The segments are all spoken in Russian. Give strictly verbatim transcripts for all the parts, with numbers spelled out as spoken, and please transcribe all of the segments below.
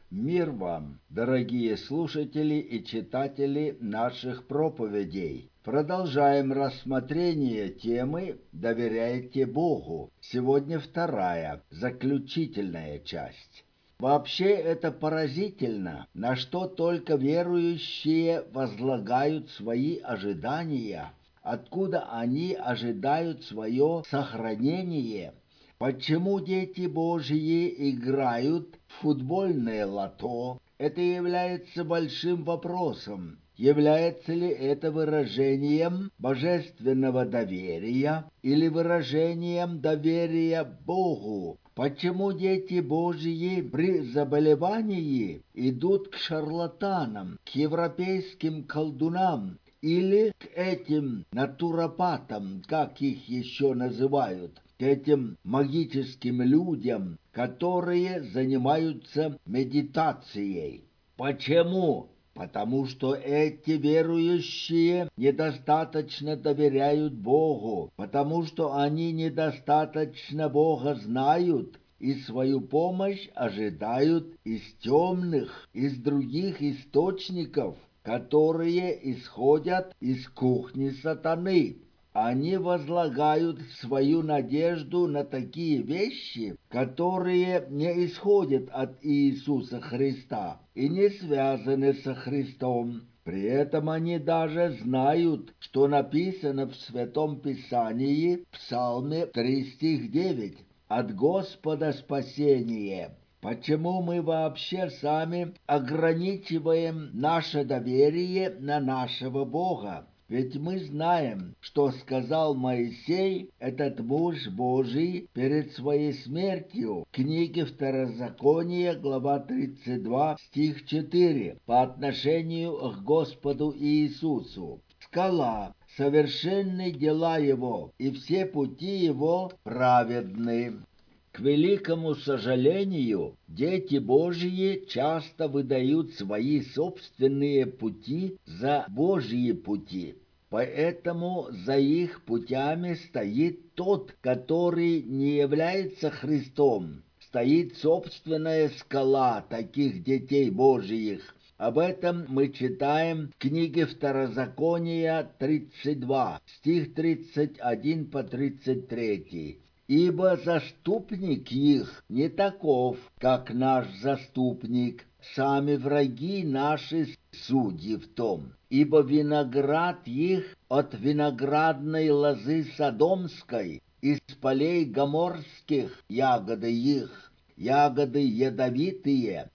Мир вам, дорогие слушатели и читатели наших проповедей. Продолжаем рассмотрение темы «Доверяйте Богу». Сегодня вторая, заключительная часть. Вообще это поразительно, на что только верующие возлагают свои ожидания, откуда они ожидают свое сохранение. Почему дети Божьи играют в футбольное лото? Это является большим вопросом. Является ли это выражением божественного доверия или выражением доверия Богу? Почему дети Божьи при заболевании идут к шарлатанам, к европейским колдунам или к этим натуропатам, как их еще называют? К этим магическим людям, которые занимаются медитацией. Почему? Потому что эти верующие недостаточно доверяют Богу, потому что они недостаточно Бога знают и свою помощь ожидают из темных, из других источников, которые исходят из кухни сатаны. Они возлагают свою надежду на такие вещи, которые не исходят от Иисуса Христа и не связаны со Христом. При этом они даже знают, что написано в Святом Писании, в Псалме три стих девять: «От Господа спасение». Почему мы вообще сами ограничиваем наше доверие на нашего Бога? Ведь мы знаем, что сказал Моисей, этот муж Божий, перед своей смертью, в книге Второзакония, глава тридцать два, стих четыре, по отношению к Господу Иисусу. «Скала, совершенны дела его, и все пути его праведны». К великому сожалению, дети Божьи часто выдают свои собственные пути за Божьи пути. Поэтому за их путями стоит тот, который не является Христом. Стоит собственная скала таких детей Божьих. Об этом мы читаем в книге Второзакония тридцать два, стих тридцать один по тридцать три. «Ибо заступник их не таков, как наш заступник, сами враги наши судьи в том. Ибо виноград их от виноградной лозы Содомской, из полей гоморских ягоды их, ягоды ядовитые,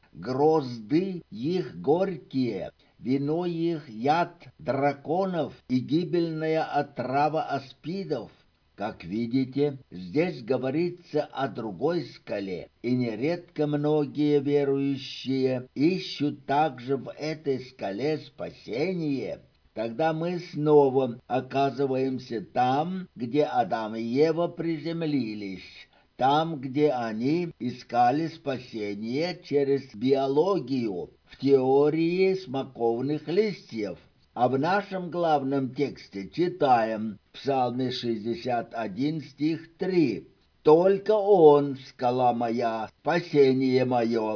грозды их горькие, вино их яд драконов и гибельная отрава аспидов». Как видите, здесь говорится о другой скале, и нередко многие верующие ищут также в этой скале спасение. Тогда мы снова оказываемся там, где Адам и Ева приземлились, там, где они искали спасение через биологию, в теории смоковных листьев. А в нашем главном тексте читаем в Псалме шестьдесят один, стих три: «Только Он, скала моя, спасение мое».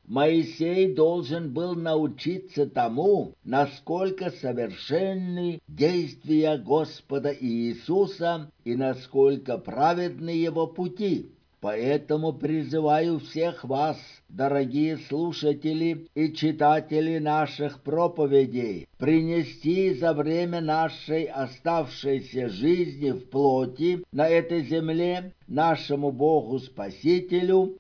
Моисей должен был научиться тому, насколько совершенны действия Господа Иисуса и насколько праведны Его пути. Поэтому призываю всех вас, дорогие слушатели и читатели наших проповедей, принести за время нашей оставшейся жизни в плоти на этой земле нашему Богу-Спасителю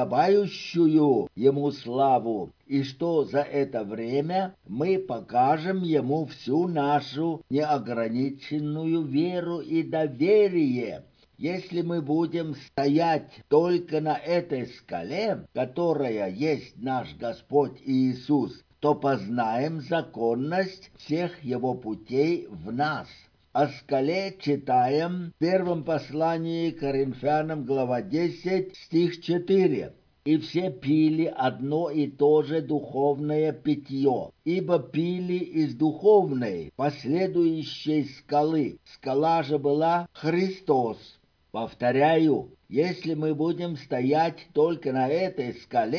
подобающую Ему славу, и что за это время мы покажем Ему всю нашу неограниченную веру и доверие. Если мы будем стоять только на этой скале, которая есть наш Господь Иисус, то познаем законность всех Его путей в нас. О скале читаем в первом послании к Коринфянам, глава десять, стих четыре. «И все пили одно и то же духовное питье, ибо пили из духовной, последующей скалы. Скала же была Христос». Повторяю, если мы будем стоять только на этой скале,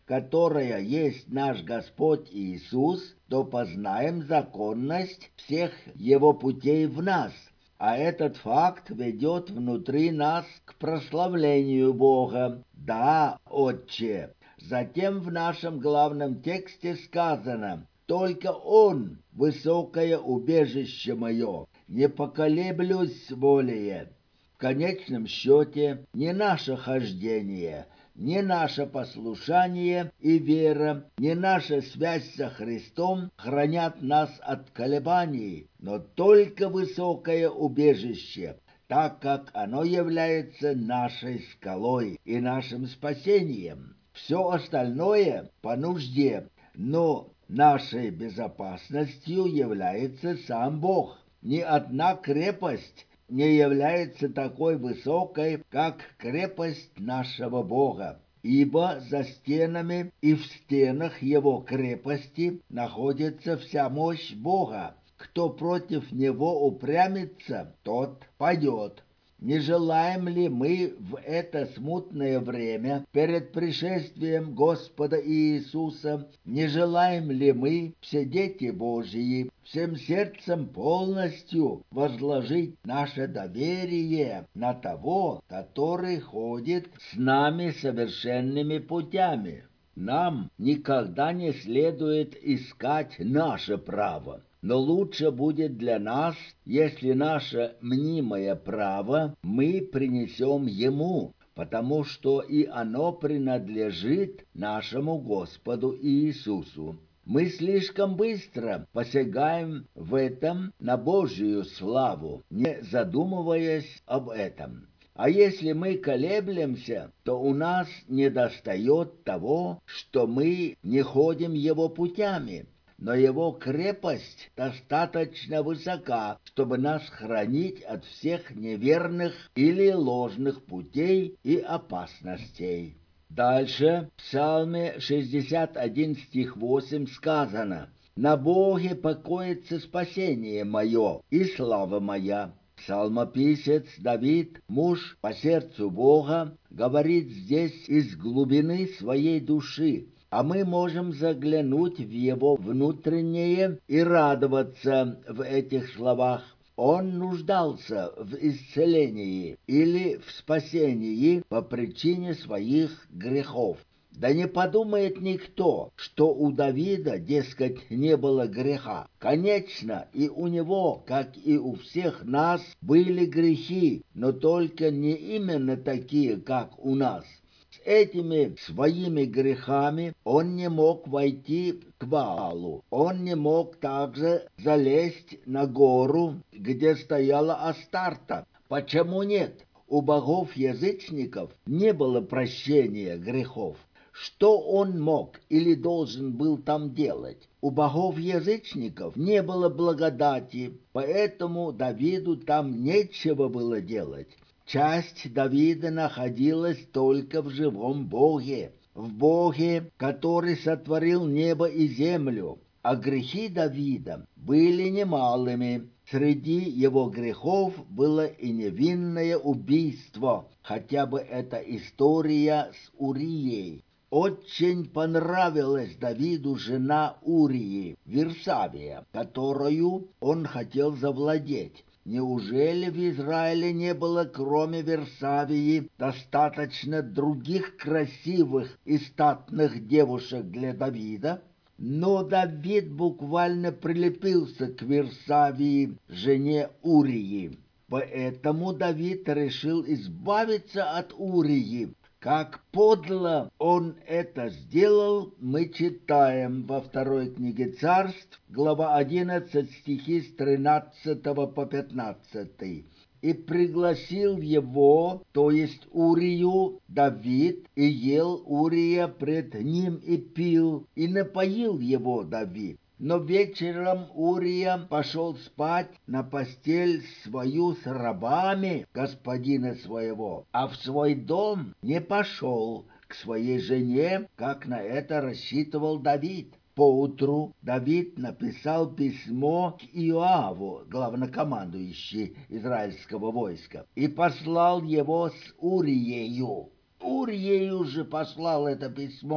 которая есть наш Господь Иисус, то познаем законность всех Его путей в нас. А этот факт ведет внутри нас к прославлению Бога. Да, Отче. Затем в нашем главном тексте сказано: «Только Он, высокое убежище мое, не поколеблюсь более». В конечном счете не наше хождение, не наше послушание и вера, не наша связь со Христом хранят нас от колебаний, но только высокое убежище, так как оно является нашей скалой и нашим спасением. Все остальное по нужде, но нашей безопасностью является сам Бог. Ни одна крепость не является такой высокой, как крепость нашего Бога, ибо за стенами и в стенах Его крепости находится вся мощь Бога. Кто против Него упрямится, тот падет. Не желаем ли мы в это смутное время перед пришествием Господа Иисуса, не желаем ли мы, все дети Божьи, всем сердцем полностью возложить наше доверие на того, который ходит с нами совершенными путями? Нам никогда не следует искать наше право. Но лучше будет для нас, если наше мнимое право мы принесем Ему, потому что и оно принадлежит нашему Господу Иисусу. Мы слишком быстро посягаем в этом на Божию славу, не задумываясь об этом. А если мы колеблемся, то у нас недостает того, что мы не ходим Его путями. Но Его крепость достаточно высока, чтобы нас хранить от всех неверных или ложных путей и опасностей. Дальше в Псалме шестьдесят один стих восемь сказано: «На Боге покоится спасение мое и слава моя». Псалмописец Давид, муж по сердцу Бога, говорит здесь из глубины своей души, а мы можем заглянуть в его внутреннее и радоваться в этих словах. Он нуждался в исцелении или в спасении по причине своих грехов. Да не подумает никто, что у Давида, дескать, не было греха. Конечно, и у него, как и у всех нас, были грехи, но только не именно такие, как у нас. С этими своими грехами он не мог войти к Ваалу. Он не мог также залезть на гору, где стояла Астарта. Почему нет? У богов-язычников не было прощения грехов. Что он мог или должен был там делать? У богов-язычников не было благодати, поэтому Давиду там нечего было делать. Часть Давида находилась только в живом Боге, в Боге, который сотворил небо и землю. А грехи Давида были немалыми. Среди его грехов было и невинное убийство, хотя бы эта история с Урией. Очень понравилась Давиду жена Урии, Вирсавия, которую он хотел завладеть. Неужели в Израиле не было, кроме Вирсавии, достаточно других красивых и статных девушек для Давида? Но Давид буквально прилепился к Вирсавии, жене Урии. Поэтому Давид решил избавиться от Урии. Как подло он это сделал, мы читаем во второй книге Царств, глава одиннадцать, стихи с тринадцатого по пятнадцатый. «И пригласил его, то есть Урию, Давид, и ел Урия пред ним и пил, и напоил его Давид. Но вечером Урия пошел спать на постель свою с рабами господина своего, а в свой дом не пошел к своей жене, как на это рассчитывал Давид. Поутру Давид написал письмо к Иоаву, главнокомандующий израильского войска, и послал его с Уриею. Уриею же послал это письмо.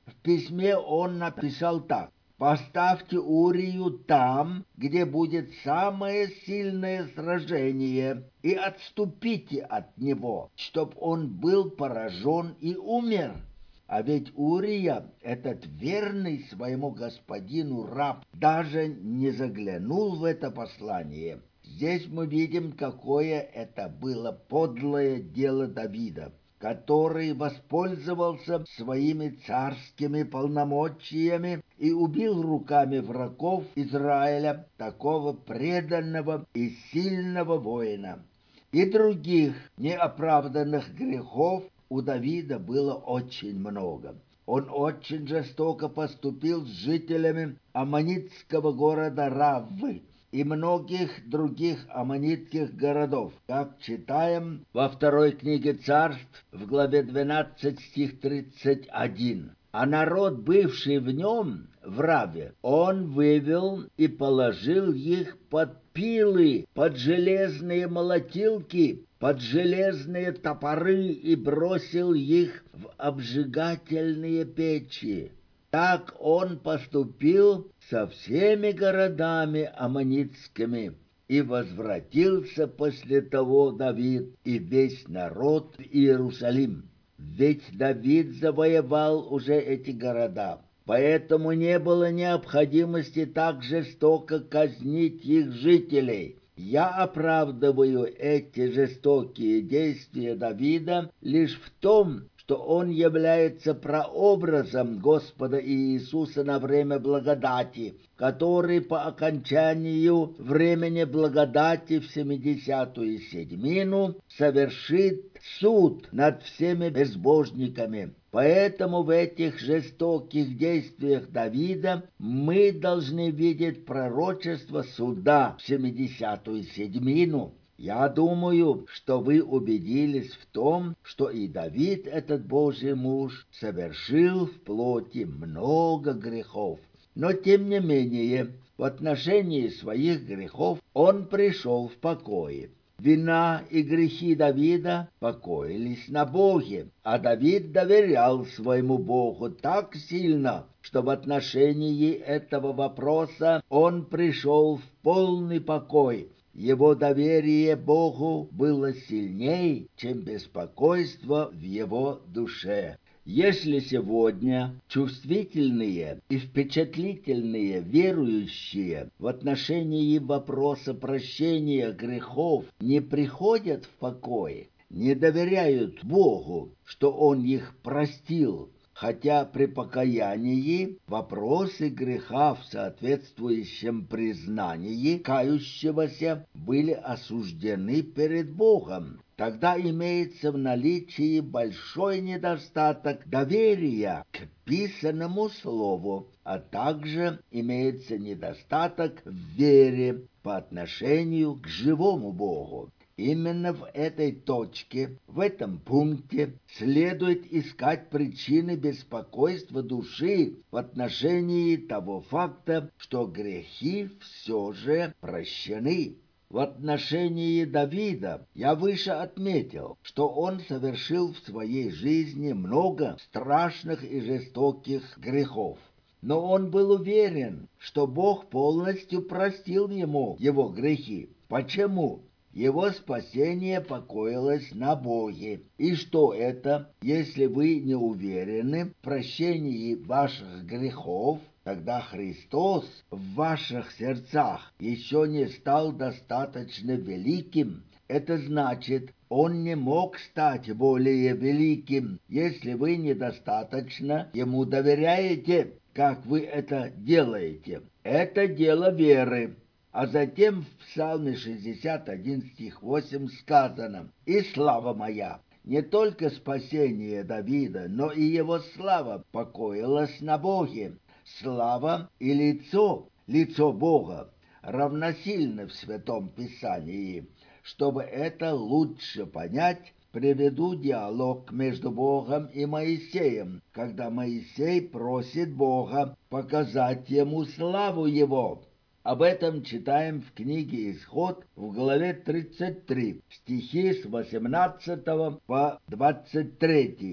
В письме он написал так: «Поставьте Урию там, где будет самое сильное сражение, и отступите от него, чтоб он был поражен и умер». А ведь Урия, этот верный своему господину раб, даже не заглянул в это послание. Здесь мы видим, какое это было подлое дело Давида, который воспользовался своими царскими полномочиями и убил руками врагов Израиля такого преданного и сильного воина. И других неоправданных грехов у Давида было очень много. Он очень жестоко поступил с жителями аммонитского города Раввы и многих других аммонитских городов, как читаем во второй книге Царств в главе двенадцать, стих тридцать один. А народ, бывший в нем, в Раве, он вывел и положил их под пилы, под железные молотилки, под железные топоры и бросил их в обжигательные печи. Так он поступил со всеми городами аммонитскими. И возвратился после того Давид и весь народ в Иерусалим. Ведь Давид завоевал уже эти города, поэтому не было необходимости так жестоко казнить их жителей. Я оправдываю эти жестокие действия Давида лишь в том, что он является прообразом Господа Иисуса на время благодати, который по окончанию времени благодати в семидесятую седьмину совершит суд над всеми безбожниками. Поэтому в этих жестоких действиях Давида мы должны видеть пророчество суда в семидесятую седьмину. Я думаю, что вы убедились в том, что и Давид, этот Божий муж, совершил в плоти много грехов. Но тем не менее, в отношении своих грехов он пришел в покое. Вина и грехи Давида покоились на Боге, а Давид доверял своему Богу так сильно, что в отношении этого вопроса он пришел в полный покой. Его доверие Богу было сильнее, чем беспокойство в его душе. Если сегодня чувствительные и впечатлительные верующие в отношении вопроса прощения грехов не приходят в покой, не доверяют Богу, что Он их простил, хотя при покаянии вопросы греха в соответствующем признании кающегося были осуждены перед Богом, тогда имеется в наличии большой недостаток доверия к писанному слову, а также имеется недостаток в вере по отношению к живому Богу. Именно в этой точке, в этом пункте следует искать причины беспокойства души в отношении того факта, что грехи все же прощены. В отношении Давида я выше отметил, что он совершил в своей жизни много страшных и жестоких грехов. Но он был уверен, что Бог полностью простил ему его грехи. Почему? Его спасение покоилось на Боге. И что это, если вы не уверены в прощении ваших грехов? Тогда Христос в ваших сердцах еще не стал достаточно великим. Это значит, Он не мог стать более великим, если вы недостаточно Ему доверяете, как вы это делаете. Это дело веры. А затем в Псалме шестьдесят один, стих восемь сказано: «И слава моя». Не только спасение Давида, но и его слава покоилась на Боге. Слава и лицо, лицо Бога, равносильны в Святом Писании. Чтобы это лучше понять, приведу диалог между Богом и Моисеем, когда Моисей просит Бога показать ему славу его. Об этом читаем в книге «Исход» в главе тридцать три, стихи с восемнадцатого по двадцать третий.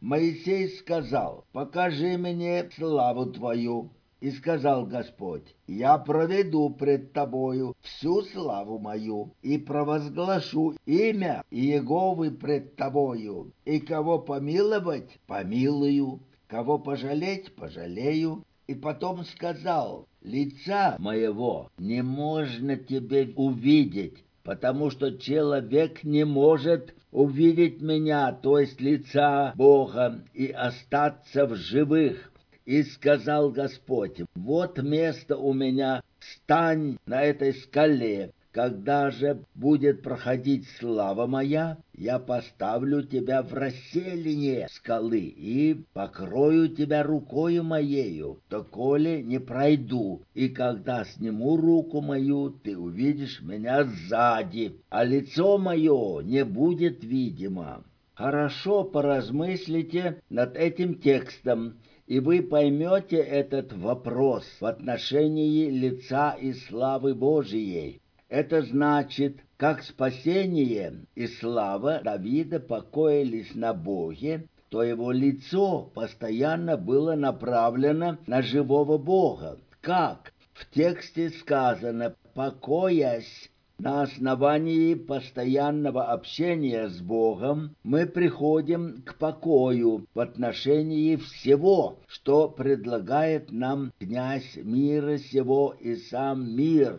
Моисей сказал: «Покажи мне славу твою». И сказал Господь: «Я проведу пред тобою всю славу мою, и провозглашу имя Иеговы пред тобою, и кого помиловать — помилую, кого пожалеть — пожалею». И потом сказал: «Лица моего не можно тебе увидеть, потому что человек не может увидеть меня, то есть лица Бога, и остаться в живых». И сказал Господь: «Вот место у меня, стань на этой скале. Когда же будет проходить слава моя, я поставлю тебя в расселение скалы и покрою тебя рукою моею, доколе не пройду. И когда сниму руку мою, ты увидишь меня сзади, а лицо мое не будет видимо». Хорошо поразмыслите над этим текстом, и вы поймете этот вопрос в отношении лица и славы Божией. Это значит, как спасение и слава Давида покоились на Боге, то его лицо постоянно было направлено на живого Бога. Как? В тексте сказано: «покоясь». На основании постоянного общения с Богом мы приходим к покою в отношении всего, что предлагает нам князь мира сего и сам мир.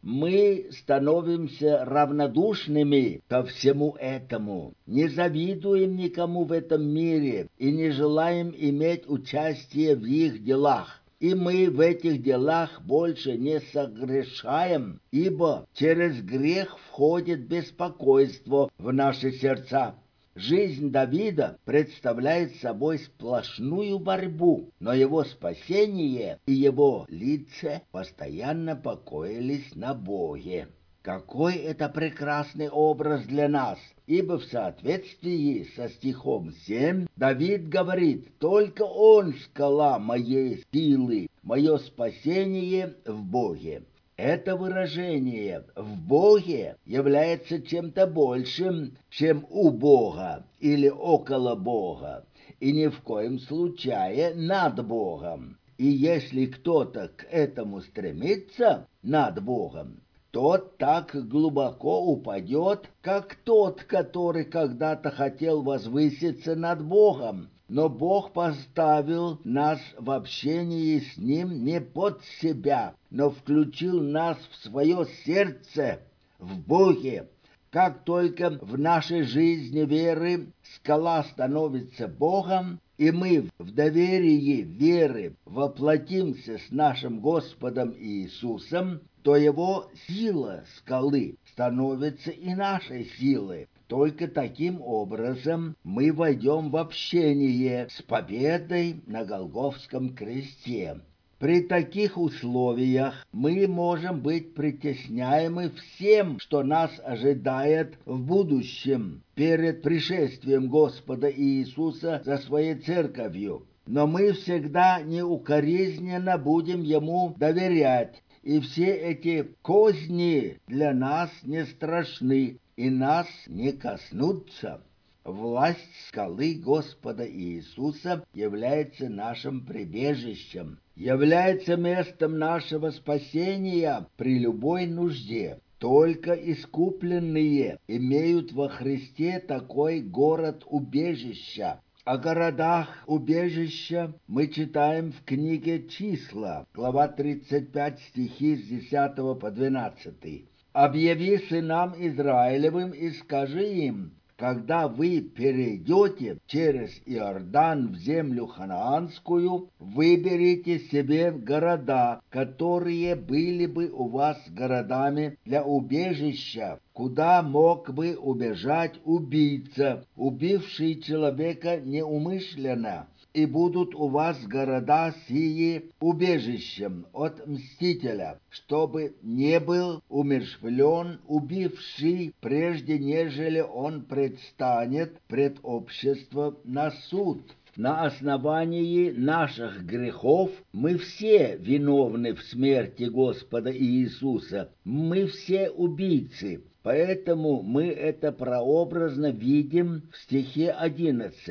Мы становимся равнодушными ко всему этому, не завидуем никому в этом мире и не желаем иметь участие в их делах. И мы в этих делах больше не согрешаем, ибо через грех входит беспокойство в наши сердца. Жизнь Давида представляет собой сплошную борьбу, но его спасение и его лица постоянно покоились на Боге. Какой это прекрасный образ для нас! Ибо в соответствии со стихом семь Давид говорит: «Только Он скала моей силы, мое спасение в Боге». Это выражение «в Боге» является чем-то большим, чем «у Бога» или «около Бога», и ни в коем случае над Богом. И если кто-то к этому стремится, над Богом, тот так глубоко упадет, как тот, который когда-то хотел возвыситься над Богом. Но Бог поставил нас в общении с Ним не под себя, но включил нас в свое сердце, в Боге. Как только в нашей жизни веры скала становится Богом, и мы в доверии веры воплотимся с нашим Господом Иисусом, то его сила скалы становится и нашей силой. Только таким образом мы войдем в общение с победой на Голгофском кресте. При таких условиях мы можем быть притесняемы всем, что нас ожидает в будущем, перед пришествием Господа Иисуса за своей церковью. Но мы всегда неукоризненно будем Ему доверять, и все эти козни для нас не страшны и нас не коснутся. Власть скалы Господа Иисуса является нашим прибежищем, является местом нашего спасения при любой нужде. Только искупленные имеют во Христе такой город-убежища. О городах-убежища мы читаем в книге «Числа», глава тридцать пять, стихи с десятого по двенадцатый. «Объяви сынам Израилевым и скажи им: когда вы перейдете через Иордан в землю ханаанскую, выберите себе города, которые были бы у вас городами для убежища, куда мог бы убежать убийца, убивший человека неумышленно, и будут у вас города сии убежищем от мстителя, чтобы не был умерщвлен убивший, прежде нежели он предстанет пред обществом на суд». На основании наших грехов мы все виновны в смерти Господа Иисуса, мы все убийцы. Поэтому мы это прообразно видим в стихе одиннадцать.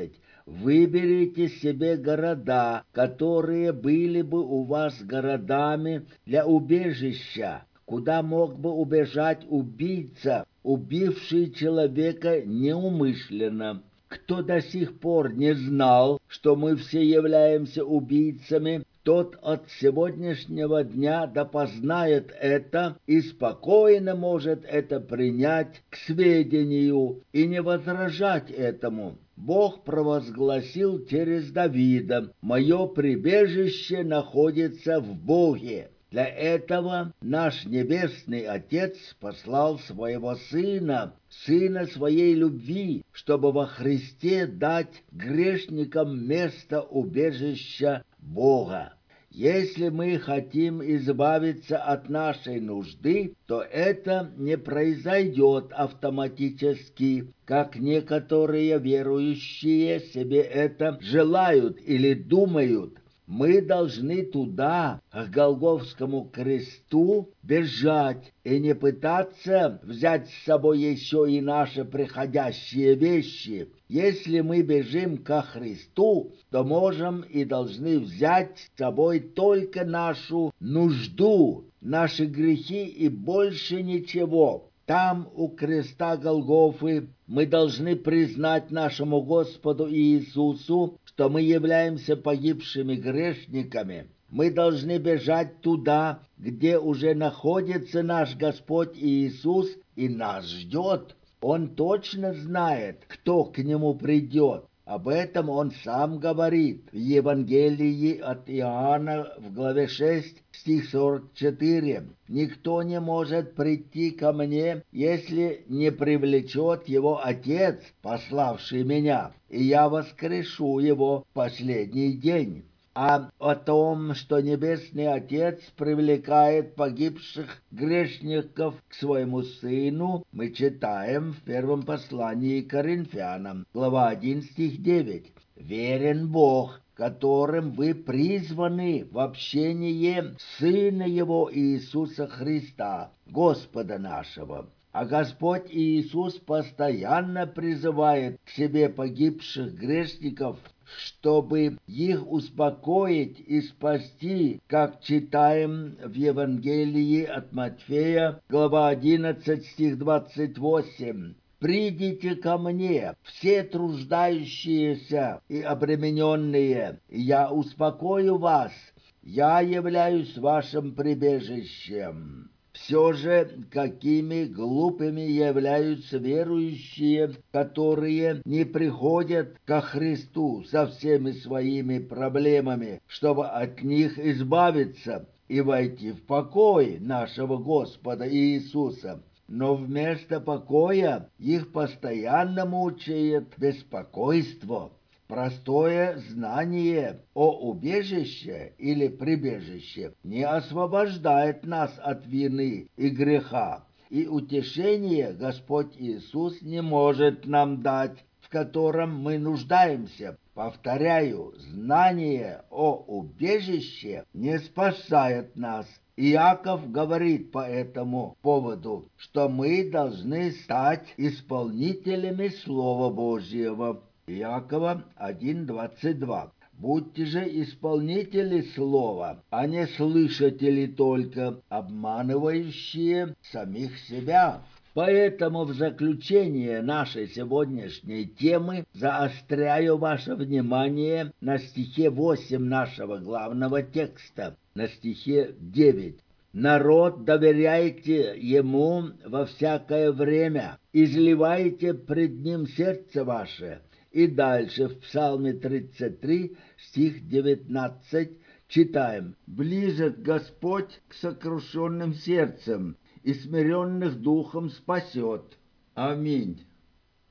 Выберите себе города, которые были бы у вас городами для убежища, куда мог бы убежать убийца, убивший человека неумышленно. Кто до сих пор не знал, что мы все являемся убийцами, тот от сегодняшнего дня да познает это и спокойно может это принять к сведению и не возражать этому. Бог провозгласил через Давида: «Мое прибежище находится в Боге». Для этого наш Небесный Отец послал Своего Сына, Сына Своей любви, чтобы во Христе дать грешникам место убежища Бога. Если мы хотим избавиться от нашей нужды, то это не произойдет автоматически, как некоторые верующие себе это желают или думают. Мы должны туда, к Голгофскому кресту, бежать и не пытаться взять с собой еще и наши приходящие вещи. Если мы бежим ко Христу, то можем и должны взять с собой только нашу нужду, наши грехи и больше ничего. Там, у креста Голгофы, мы должны признать нашему Господу Иисусу, что мы являемся погибшими грешниками. Мы должны бежать туда, где уже находится наш Господь Иисус и нас ждет. Он точно знает, кто к Нему придет. Об этом Он сам говорит в Евангелии от Иоанна в главе шесть, стих сорок четыре. «Никто не может прийти ко мне, если не привлечет его Отец, пославший меня, и я воскрешу его в последний день». А о том, что Небесный Отец привлекает погибших грешников к своему Сыну, мы читаем в первом послании к Коринфянам, глава один, стих девять. «Верен Бог, которым вы призваны в общение Сына Его Иисуса Христа, Господа нашего». А Господь Иисус постоянно призывает к себе погибших грешников, чтобы их успокоить и спасти, как читаем в Евангелии от Матфея, глава одиннадцать, стих двадцать восемь. «Придите ко мне, все труждающиеся и обремененные, и я успокою вас, я являюсь вашим прибежищем». Все же, какими глупыми являются верующие, которые не приходят ко Христу со всеми своими проблемами, чтобы от них избавиться и войти в покой нашего Господа Иисуса. Но вместо покоя их постоянно мучает беспокойство. Простое знание о убежище или прибежище не освобождает нас от вины и греха, и утешение Господь Иисус не может нам дать, в котором мы нуждаемся. Повторяю, знание о убежище не спасает нас. Иаков говорит по этому поводу, что мы должны стать исполнителями Слова Божьего. Иакова один, двадцать два. «Будьте же исполнители слова, а не слышатели только, обманывающие самих себя». Поэтому в заключение нашей сегодняшней темы заостряю ваше внимание на стихе восемь нашего главного текста, на стихе девять. «Народ, доверяйте ему во всякое время, изливайте пред ним сердце ваше». И дальше в Псалме тридцать три, стих девятнадцать, читаем: «Близок Господь к сокрушенным сердцем, и смиренных духом спасет». Аминь.